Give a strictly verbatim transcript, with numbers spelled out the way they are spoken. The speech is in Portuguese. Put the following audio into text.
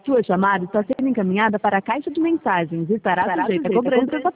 Sua chamada está sendo encaminhada para a caixa de mensagens e estará sujeita a cobrança